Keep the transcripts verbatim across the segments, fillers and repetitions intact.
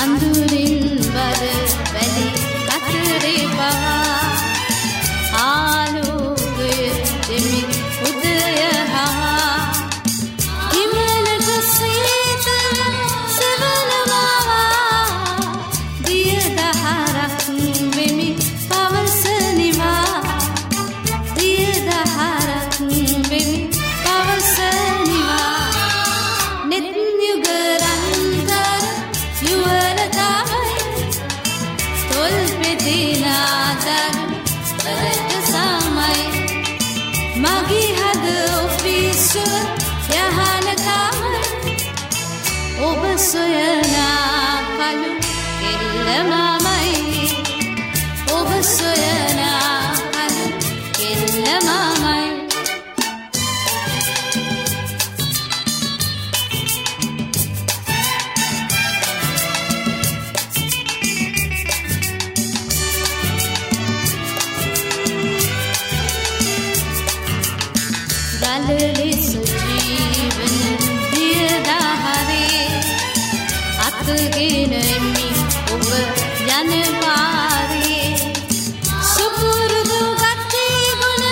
අඳුරින් බර වැලි අතරේ පවා ආලෝකය දෙමි උදය හා හිමලක සීතල සෙවනවා දිය දහරක් වෙමි පවසනිවා දිය දහරක් වෙමි පවසනිවා නෙත් යුගරන්තර යුවලතාවයි තොල් පෙදිනාතර වරට සමයි මගේ හද ඔෆිසුව යහනතාවයි ඔබ සොයනා කලු කෙල්ලමමයි ඔබ සොයනා කලු කෙල්ලමමයි ගලලෙස ජීවන දියදහරේ අතගෙන එමි ඔබ යන පාරේ සුපුරුදු ගත්තේ ගුණ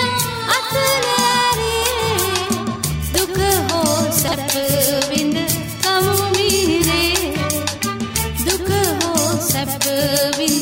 අතලෑරේ දුක හෝ සැප විඳ කමු මිහිරේ දුක හෝ සැප විඳ